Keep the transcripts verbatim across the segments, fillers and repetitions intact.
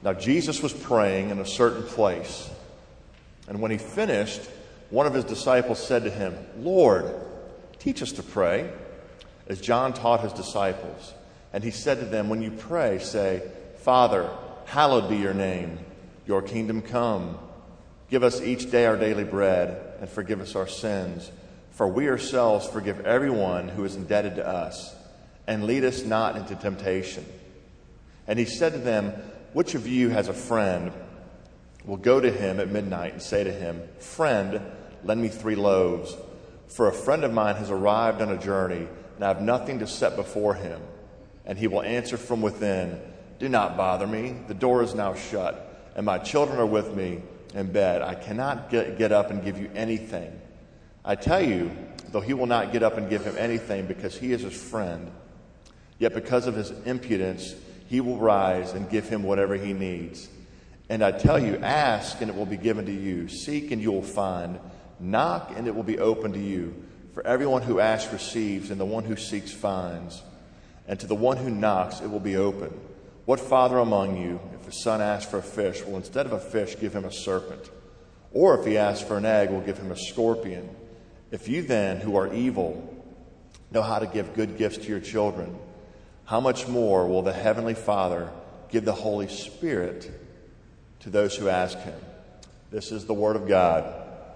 Now Jesus was praying in a certain place, and when he finished, one of his disciples said to him, "Lord, teach us to pray, as John taught his disciples." And he said to them, "When you pray, say, 'Father, hallowed be your name. Your kingdom come. Give us each day our daily bread, and forgive us our sins, for we ourselves forgive everyone who is indebted to us. And lead us not into temptation.'" And he said to them, "Which of you has a friend, will go to him at midnight and say to him, 'Friend, lend me three loaves, for a friend of mine has arrived on a journey, and I have nothing to set before him.' And he will answer from within, 'Do not bother me. The door is now shut, and my children are with me in bed. I cannot get, get up and give you anything.' I tell you, though he will not get up and give him anything because he is his friend, yet because of his impudence, he will rise and give him whatever he needs. And I tell you, ask and it will be given to you. Seek and you will find. Knock and it will be opened to you. For everyone who asks receives, and the one who seeks finds. And to the one who knocks it will be opened. What father among you, if his son asks for a fish, will instead of a fish give him a serpent? Or if he asks for an egg, will give him a scorpion? If you then, who are evil, know how to give good gifts to your children, how much more will the Heavenly Father give the Holy Spirit to those who ask him?" This is the word of God.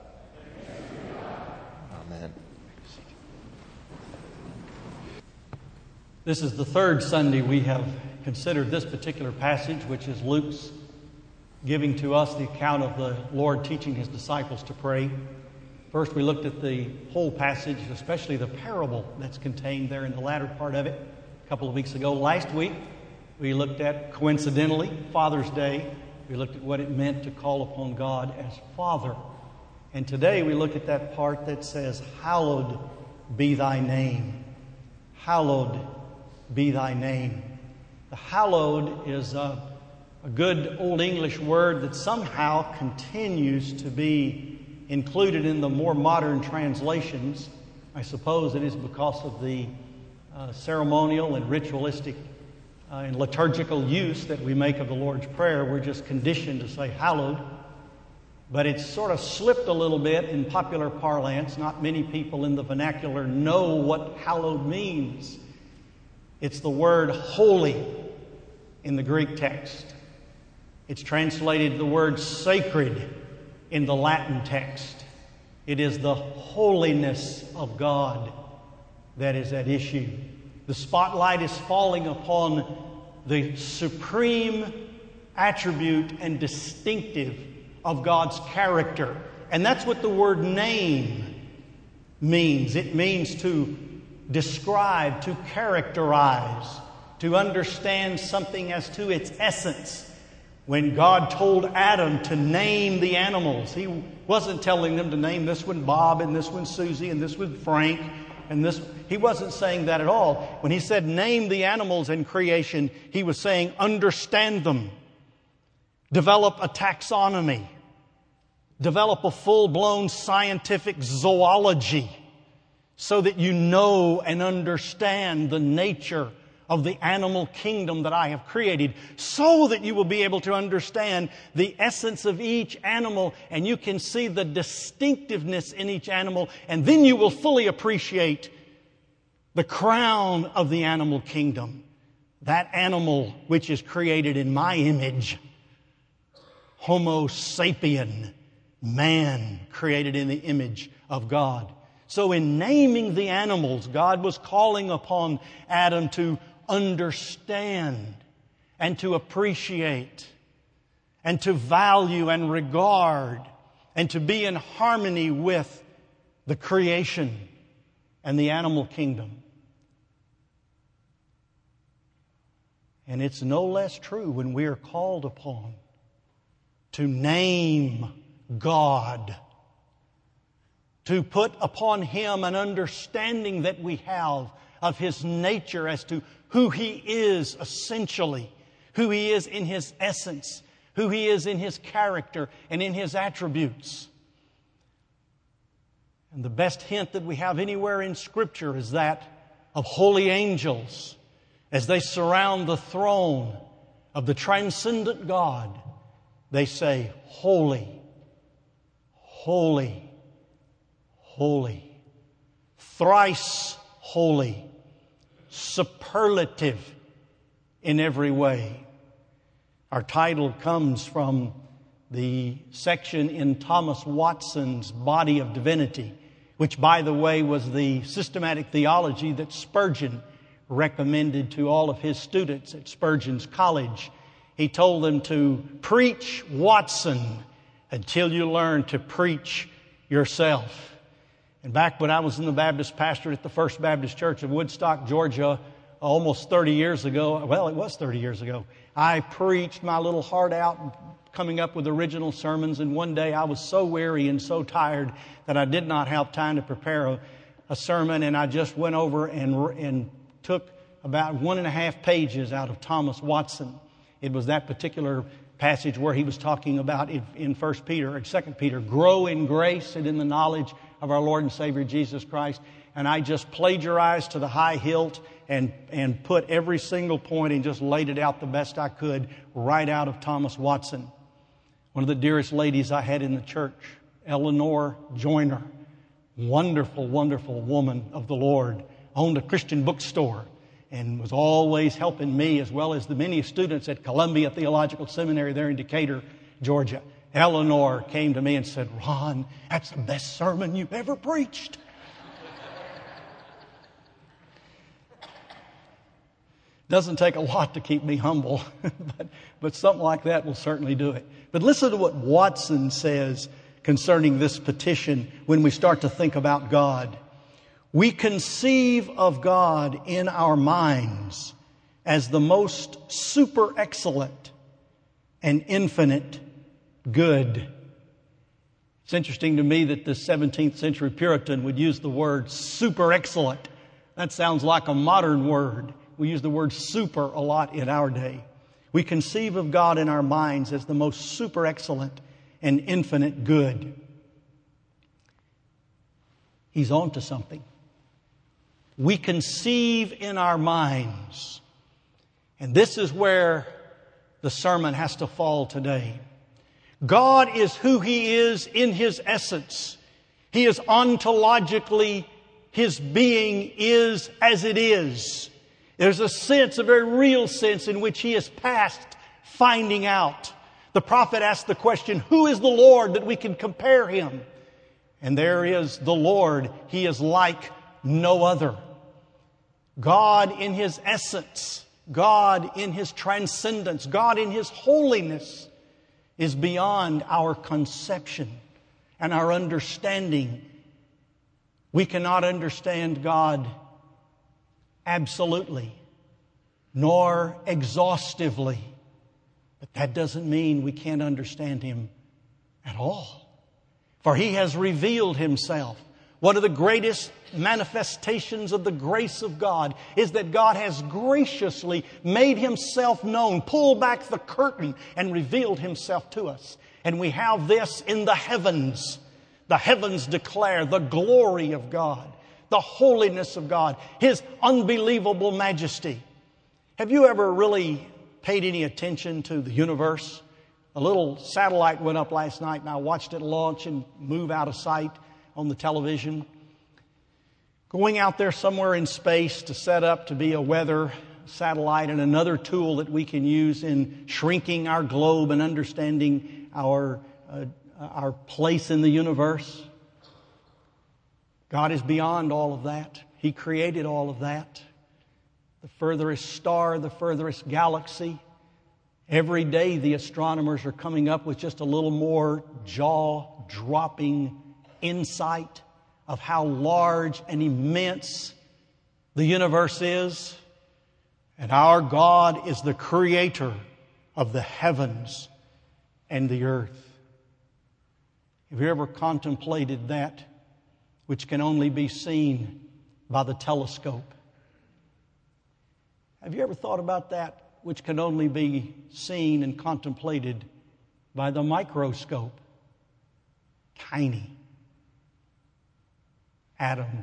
Amen. This is the third Sunday we have considered this particular passage, which is Luke's giving to us the account of the Lord teaching his disciples to pray. First, we looked at the whole passage, especially the parable that's contained there in the latter part of it a couple of weeks ago. Last week, we looked at, coincidentally, Father's Day. We looked at what it meant to call upon God as Father. And today we look at that part that says, "Hallowed be thy name." Hallowed be thy name. The hallowed is a, a good Old English word that somehow continues to be included in the more modern translations. I suppose it is because of the uh, ceremonial and ritualistic uh, and liturgical use that we make of the Lord's Prayer. We're just conditioned to say hallowed. But it's sort of slipped a little bit in popular parlance. Not many people in the vernacular know what hallowed means. It's the word holy in the Greek text. It's translated the word sacred in the Latin text. It is the holiness of God that is at issue. The spotlight is falling upon the supreme attribute and distinctive of God's character. And that's what the word name means. It means to describe, to characterize, to understand something as to its essence. When God told Adam to name the animals, he wasn't telling them to name this one Bob and this one Susie and this one Frank and this. He wasn't saying that at all. When he said name the animals in creation, he was saying understand them. Develop a taxonomy. Develop a full-blown scientific zoology so that you know and understand the nature of the animal kingdom that I have created, so that you will be able to understand the essence of each animal and you can see the distinctiveness in each animal, and then you will fully appreciate the crown of the animal kingdom, that animal which is created in my image, Homo sapien, man created in the image of God. So in naming the animals, God was calling upon Adam to understand and to appreciate and to value and regard and to be in harmony with the creation and the animal kingdom. And it's no less true when we are called upon to name God, to put upon Him an understanding that we have of His nature as to who He is essentially, who He is in His essence, who He is in His character and in His attributes. And the best hint that we have anywhere in Scripture is that of holy angels as they surround the throne of the transcendent God, they say, holy, holy, holy, thrice holy, superlative in every way. Our title comes from the section in Thomas Watson's Body of Divinity, which, by the way, was the systematic theology that Spurgeon recommended to all of his students at Spurgeon's College. He told them to preach Watson until you learn to preach yourself. And back when I was in the Baptist pastorate at the First Baptist Church of Woodstock, Georgia, almost thirty years ago, well, it was thirty years ago, I preached my little heart out coming up with original sermons, and one day I was so weary and so tired that I did not have time to prepare a, a sermon, and I just went over and, and took about one and a half pages out of Thomas Watson. It was that particular passage where he was talking about in, in First Peter or Second Peter, grow in grace and in the knowledge of our Lord and Savior Jesus Christ. And I just plagiarized to the high hilt and, and put every single point and just laid it out the best I could right out of Thomas Watson. One of the dearest ladies I had in the church, Eleanor Joyner, wonderful, wonderful woman of the Lord, owned a Christian bookstore and was always helping me as well as the many students at Columbia Theological Seminary there in Decatur, Georgia. Eleanor came to me and said, Ron, that's the best sermon you've ever preached. Doesn't take a lot to keep me humble, but, but something like that will certainly do it. But listen to what Watson says concerning this petition when we start to think about God. We conceive of God in our minds as the most super excellent and infinite good. It's interesting to me that the seventeenth century Puritan would use the word super excellent. That sounds like a modern word. We use the word super a lot in our day. We conceive of God in our minds as the most super excellent and infinite good. He's on to something. We conceive in our minds. And this is where the sermon has to fall today. God is who He is in His essence. He is ontologically, His being is as it is. There's a sense, a very real sense in which He is past finding out. The prophet asked the question, who is the Lord that we can compare Him? And there is the Lord. He is like no other. God in His essence, God in His transcendence, God in His holiness is beyond our conception and our understanding. We cannot understand God absolutely, nor exhaustively. But that doesn't mean we can't understand Him at all. For He has revealed Himself. One of the greatest manifestations of the grace of God is that God has graciously made Himself known, pulled back the curtain and revealed Himself to us. And we have this in the heavens. The heavens declare the glory of God, the holiness of God, His unbelievable majesty. Have you ever really paid any attention to the universe? A little satellite went up last night and I watched it launch and move out of sight on the television. Going out there somewhere in space to set up to be a weather satellite and another tool that we can use in shrinking our globe and understanding our, uh, our place in the universe. God is beyond all of that. He created all of that. The furthest star, the furthest galaxy. Every day the astronomers are coming up with just a little more jaw-dropping insight of how large and immense the universe is. And our God is the creator of the heavens and the earth. Have you ever contemplated that which can only be seen by the telescope? Have you ever thought about that which can only be seen and contemplated by the microscope? Tiny atoms,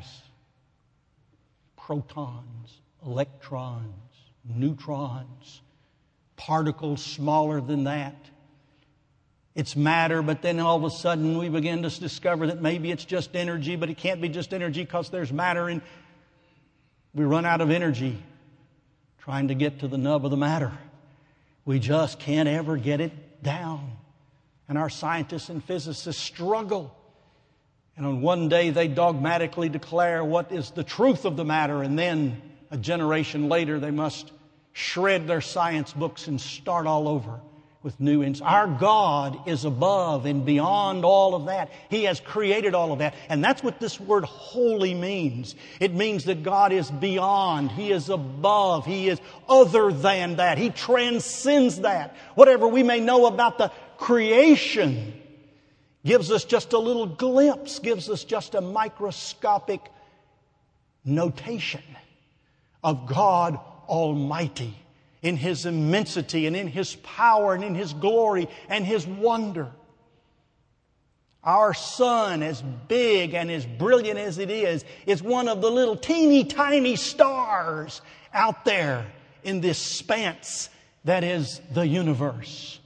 protons, electrons, neutrons, particles smaller than that. It's matter, but then all of a sudden we begin to discover that maybe it's just energy, but it can't be just energy because there's matter, and we run out of energy trying to get to the nub of the matter. We just can't ever get it down. And our scientists and physicists struggle. And on one day they dogmatically declare what is the truth of the matter, and then a generation later they must shred their science books and start all over with new insights. Our God is above and beyond all of that. He has created all of that. And that's what this word holy means. It means that God is beyond. He is above. He is other than that. He transcends that. Whatever we may know about the creation gives us just a little glimpse, gives us just a microscopic notation of God Almighty in His immensity and in His power and in His glory and His wonder. Our sun, as big and as brilliant as it is, is one of the little teeny tiny stars out there in this expanse that is the universe.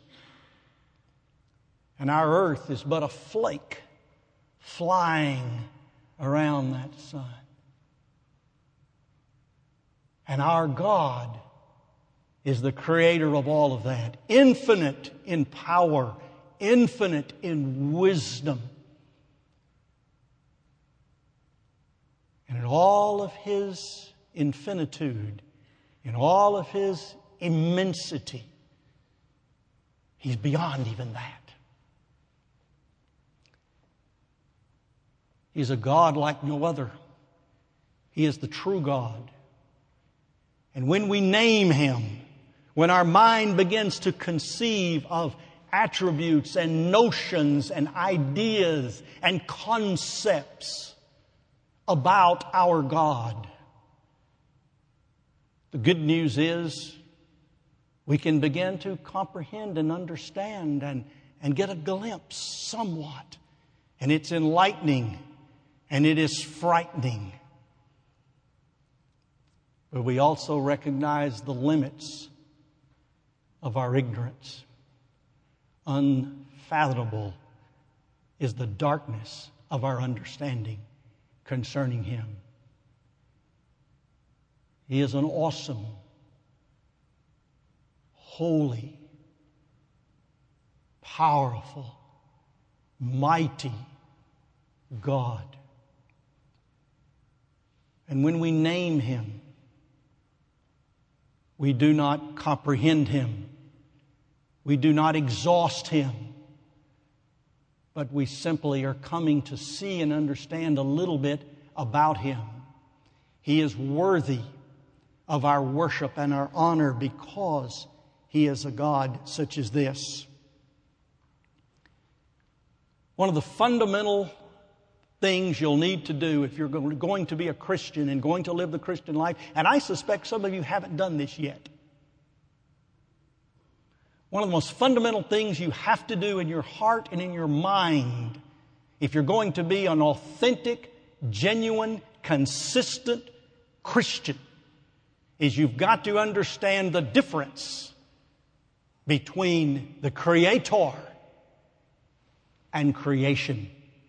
And our earth is but a flake flying around that sun. And our God is the creator of all of that, infinite in power, infinite in wisdom. And in all of His infinitude, in all of His immensity, He's beyond even that. He's a God like no other. He is the true God. And when we name Him, when our mind begins to conceive of attributes and notions and ideas and concepts about our God, the good news is we can begin to comprehend and understand and, and get a glimpse somewhat. And it's enlightening and it is frightening. But we also recognize the limits of our ignorance. Unfathomable is the darkness of our understanding concerning Him. He is an awesome, holy, powerful, mighty God. And when we name Him, we do not comprehend Him. We do not exhaust Him. But we simply are coming to see and understand a little bit about Him. He is worthy of our worship and our honor because He is a God such as this. One of the fundamental things you'll need to do if you're going to be a Christian and going to live the Christian life, and I suspect some of you haven't done this yet. One of the most fundamental things you have to do in your heart and in your mind if you're going to be an authentic, genuine, consistent Christian is you've got to understand the difference between the Creator and creation.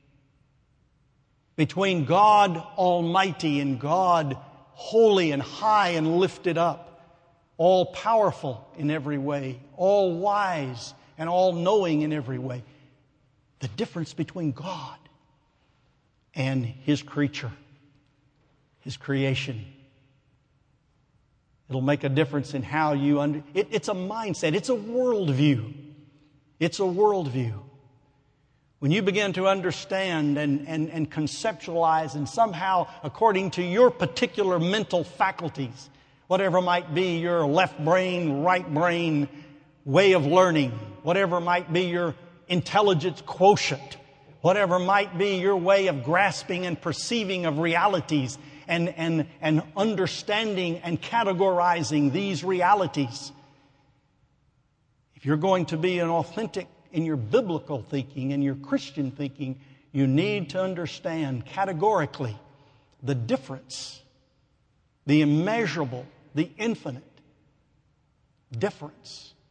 Between God Almighty and God holy and high and lifted up, all powerful in every way, all wise and all knowing in every way. The difference between God and His creature, His creation. It'll make a difference in how you under. It, it's a mindset. It's a worldview. It's a worldview. When you begin to understand and, and, and conceptualize and somehow, according to your particular mental faculties, whatever might be your left brain, right brain way of learning, whatever might be your intelligence quotient, whatever might be your way of grasping and perceiving of realities and, and, and understanding and categorizing these realities. If you're going to be an authentic in your biblical thinking and your Christian thinking, you need to understand categorically the difference, the immeasurable, the infinite difference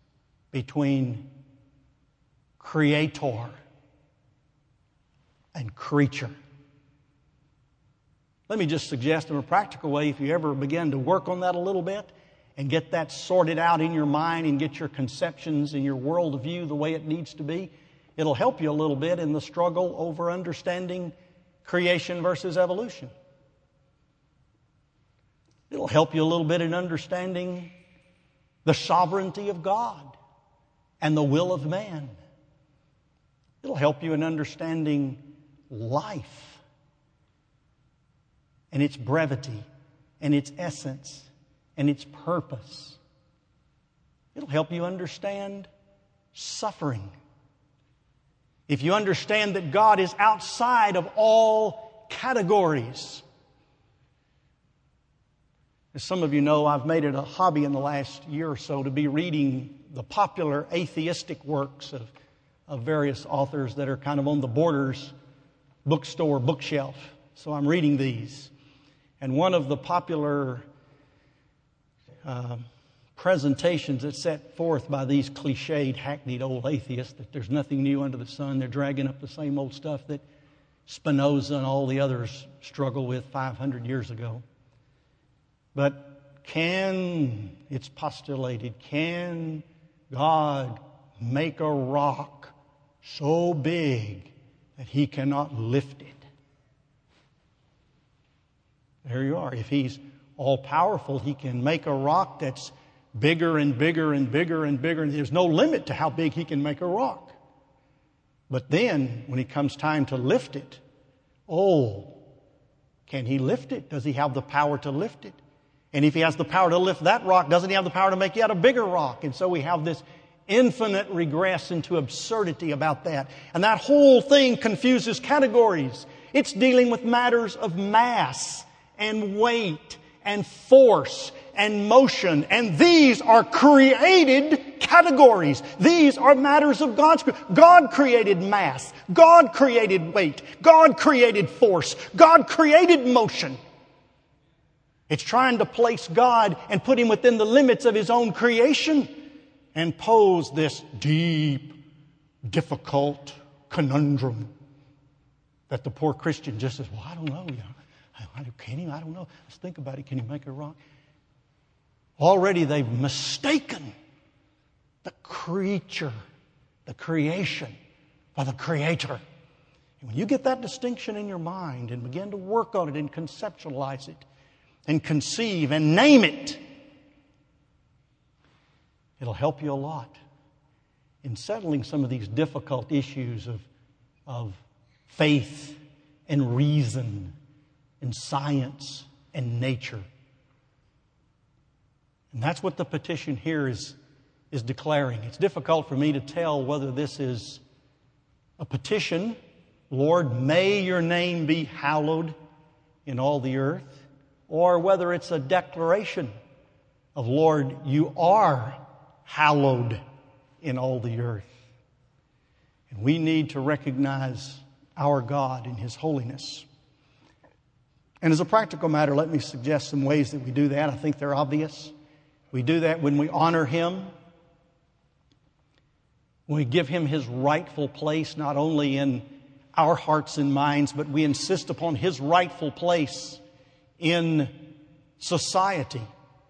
between creator and creature. Let me just suggest in a practical way, if you ever begin to work on that a little bit and get that sorted out in your mind and get your conceptions and your worldview the way it needs to be, it'll help you a little bit in the struggle over understanding creation versus evolution. It'll help you a little bit in understanding the sovereignty of God and the will of man. It'll help you in understanding life and its brevity and its essence and its purpose. It'll help you understand suffering. If you understand that God is outside of all categories. As some of you know, I've made it a hobby in the last year or so to be reading the popular atheistic works of, of various authors that are kind of on the Borders bookstore bookshelf. So I'm reading these. And one of the popular uh, presentations that's set forth by these cliched, hackneyed old atheists that there's nothing new under the sun. They're dragging up the same old stuff that Spinoza and all the others struggled with five hundred years ago. But can, it's postulated, can God make a rock so big that He cannot lift it? There you are. If He's all-powerful, He can make a rock that's bigger and bigger and bigger and bigger. And there's no limit to how big He can make a rock. But then, when it comes time to lift it, oh, can He lift it? Does He have the power to lift it? And if He has the power to lift that rock, doesn't He have the power to make yet a bigger rock? And so we have this infinite regress into absurdity about that. And that whole thing confuses categories. It's dealing with matters of mass and weight and force and motion. And these are created categories. These are matters of God's. God created mass. God created weight. God created force. God created motion. It's trying to place God and put Him within the limits of His own creation and pose this deep, difficult conundrum that the poor Christian just says, well, I don't know. You know, can He? I don't know. Let's think about it. Can He make a rock? Already they've mistaken the creature, the creation, for the Creator. And when you get that distinction in your mind and begin to work on it and conceptualize it, and conceive and name it, it'll help you a lot in settling some of these difficult issues of, of faith and reason and science and nature. And that's what the petition here is, is declaring. It's difficult for me to tell whether this is a petition, Lord, may your name be hallowed in all the earth, or whether it's a declaration of, Lord, you are hallowed in all the earth. And we need to recognize our God in His holiness. And as a practical matter, let me suggest some ways that we do that. I think they're obvious. We do that when we honor Him. When we give Him His rightful place, not only in our hearts and minds, but we insist upon His rightful place in society.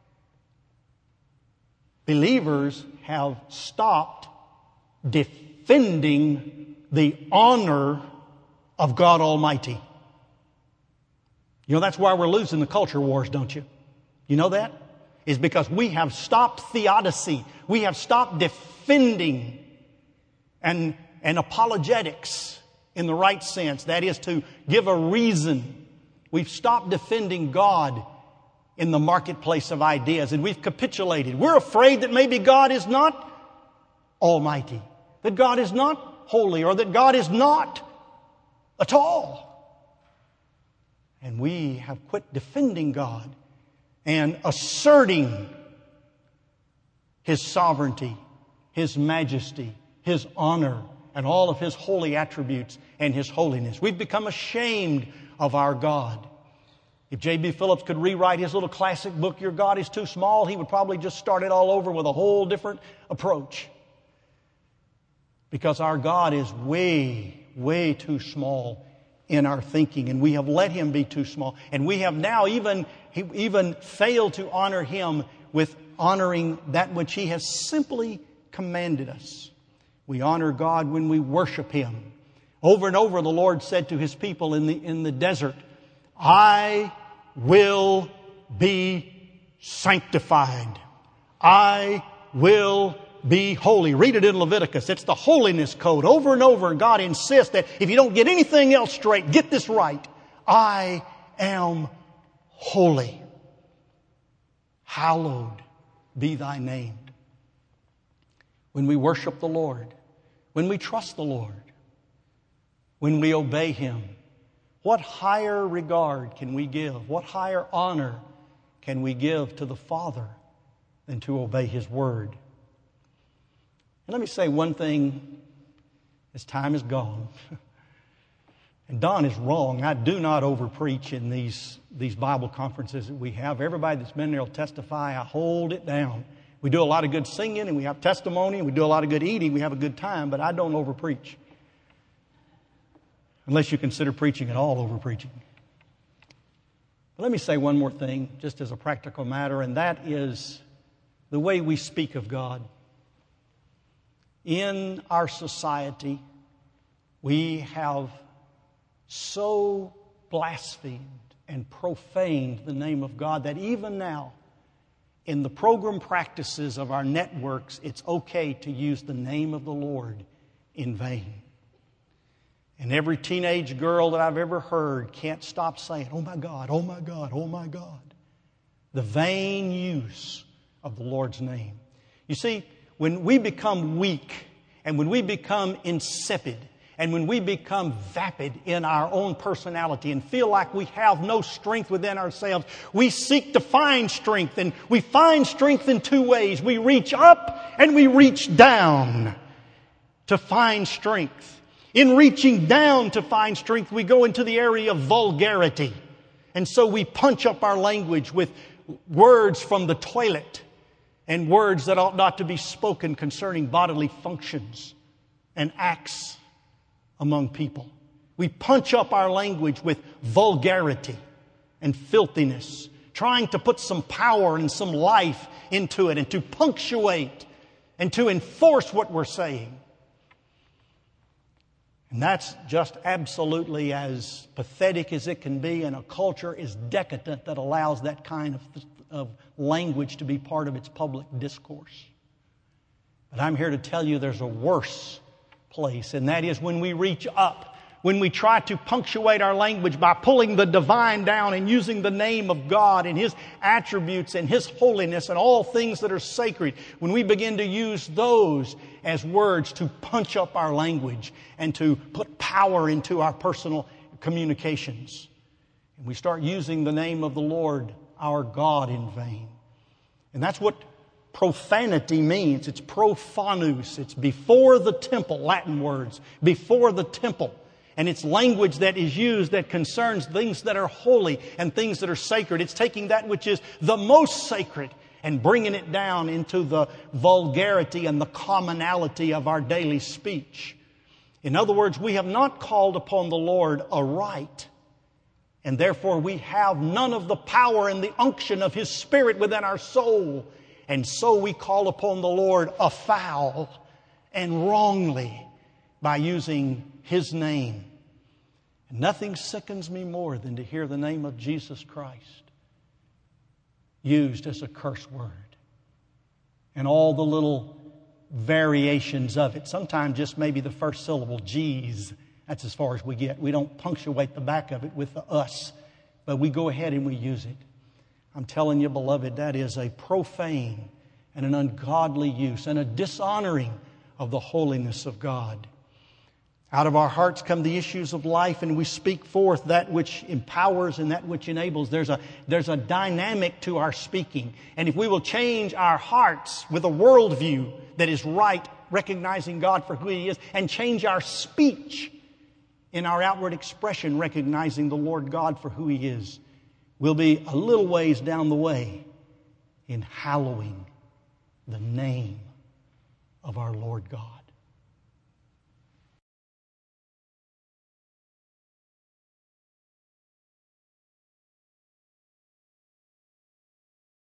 Believers have stopped defending the honor of God Almighty. You know, that's why we're losing the culture wars, don't you? You know that? It's because we have stopped theodicy. We have stopped defending and, and apologetics in the right sense. That is to give a reason. We've stopped defending God in the marketplace of ideas, and we've capitulated. We're afraid that maybe God is not almighty, that God is not holy, or that God is not at all. And we have quit defending God and asserting His sovereignty, His majesty, His honor, and all of His holy attributes and His holiness. We've become ashamed of our God. If J B Phillips could rewrite his little classic book, Your God is Too Small, he would probably just start it all over with a whole different approach. because our God is way, way too small in our thinking, and we have let Him be too small. And we have now even, even failed to honor Him with honoring that which He has simply commanded us. We honor God when we worship Him. Over and over the Lord said to His people in the, in the desert, I will be sanctified. I will be holy. Read it in Leviticus. It's the holiness code. Over and over, God insists that if you don't get anything else straight, get this right. I am holy. Hallowed be thy name. When we worship the Lord, when we trust the Lord, when we obey Him, what higher regard can we give? What higher honor can we give to the Father than to obey His Word? And let me say one thing as time is gone. And Don is wrong. I do not overpreach in these, these Bible conferences that we have. Everybody that's been there will testify. I hold it down. We do a lot of good singing and we have testimony and we do a lot of good eating. We have a good time, but I don't overpreach. Unless you consider preaching at all overpreaching. But let me say one more thing, just as a practical matter, and that is the way we speak of God. In our society, we have so blasphemed and profaned the name of God that even now, in the program practices of our networks, it's okay to use the name of the Lord in vain. And every teenage girl that I've ever heard can't stop saying, oh my God, oh my God, oh my God. The vain use of the Lord's name. You see, when we become weak and when we become insipid and when we become vapid in our own personality and feel like we have no strength within ourselves, we seek to find strength, and we find strength in two ways. We reach up and we reach down to find strength. In reaching down to find strength, we go into the area of vulgarity. And so we punch up our language with words from the toilet and words that ought not to be spoken concerning bodily functions and acts among people. We punch up our language with vulgarity and filthiness, trying to put some power and some life into it and to punctuate and to enforce what we're saying. And that's just absolutely as pathetic as it can be, and a culture is decadent that allows that kind of, of language to be part of its public discourse. But I'm here to tell you there's a worse place, and that is when we reach up, when we try to punctuate our language by pulling the divine down and using the name of God and His attributes and His holiness and all things that are sacred, when we begin to use those as words to punch up our language and to put power into our personal communications. And we start using the name of the Lord, our God, in vain. And that's what profanity means. It's profanus. It's before the temple, Latin words, before the temple. And it's language that is used that concerns things that are holy and things that are sacred. It's taking that which is the most sacred and bringing it down into the vulgarity and the commonality of our daily speech. In other words, we have not called upon the Lord aright, and therefore we have none of the power and the unction of His Spirit within our soul. And so we call upon the Lord afoul and wrongly by using His name. And nothing sickens me more than to hear the name of Jesus Christ used as a curse word. And all the little variations of it. Sometimes just maybe the first syllable, geez. That's as far as we get. We don't punctuate the back of it with the us, but we go ahead and we use it. I'm telling you, beloved, that is a profane and an ungodly use and a dishonoring of the holiness of God. Out of our hearts come the issues of life, and we speak forth that which empowers and that which enables. There's a, there's a dynamic to our speaking. And if we will change our hearts with a worldview that is right, recognizing God for who He is, and change our speech in our outward expression, recognizing the Lord God for who He is, we'll be a little ways down the way in hallowing the name of our Lord God.